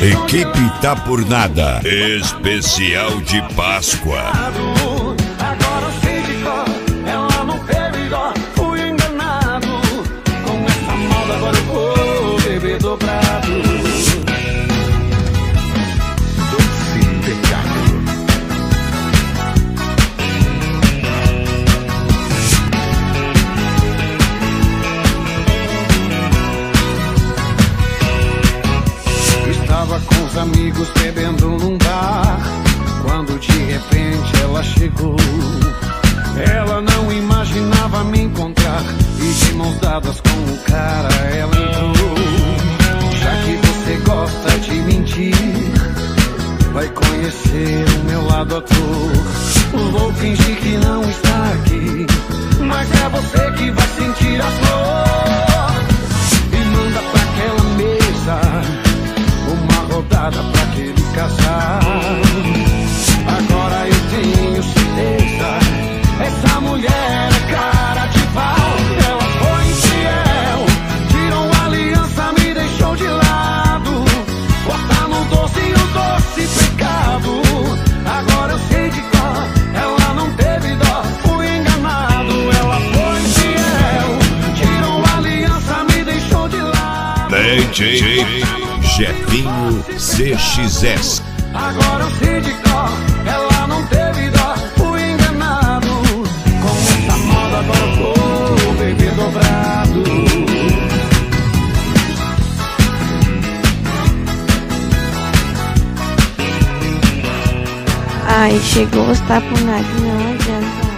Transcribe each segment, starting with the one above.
Equipe Tá Por Nada, especial de Páscoa. Agora eu sei de cor, ela não teve dó, fui enganado. Com essa moda agora eu vou beber dobrado. Doce pecado. Estava com os amigos bebendo num bar, quando de repente ela chegou. Ela não imaginava me encontrar, e de mãos dadas com o cara ela entrou. Já que você gosta de mentir, vai conhecer o meu lado ator. Vou fingir que não está aqui, mas é você que vai sentir a flor. E manda pra aquela mesa uma rodada pra aquele casal. Agora eu tenho certeza, essa mulher é cara de pau. Ela foi infiel, tirou a aliança, me deixou de lado. Bota no doce o doce pecado. Agora eu sei de cor, ela não teve dó, fui enganado. Ela foi infiel, tirou a aliança, me deixou de lado. DJ Jefinho CXS. Agora eu sei de cor, ela não teve dó, fui enganado. Com essa moda agora eu vou beber dobrado. Ai, chegou os tapos na não adianta.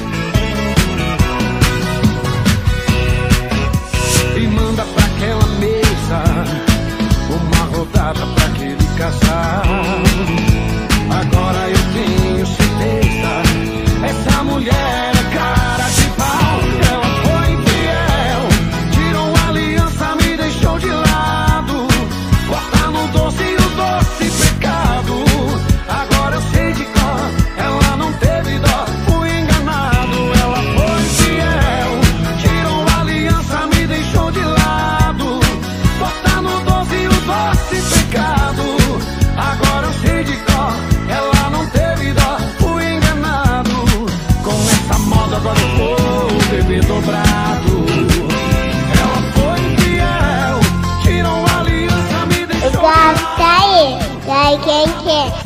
E manda pra aquela mesa uma rodada pra aquele casal. Agora eu tenho certeza, essa mulher é cara de pau. Ela foi infiel, tirou a aliança, me deixou de lado. Bota no doce o doce pecado. Agora eu sei de cor, ela não teve dó, fui enganado. Ela foi infiel, tirou a aliança, me deixou de lado. Bota no doce o doce pecado. Agora eu sei de cor, ela não teve dó, fui enganado. Com essa moda agora eu vou beber dobrado. Ela foi infiel, tirou a aliança, me deixou de lado. Gosta aí? Quem quer?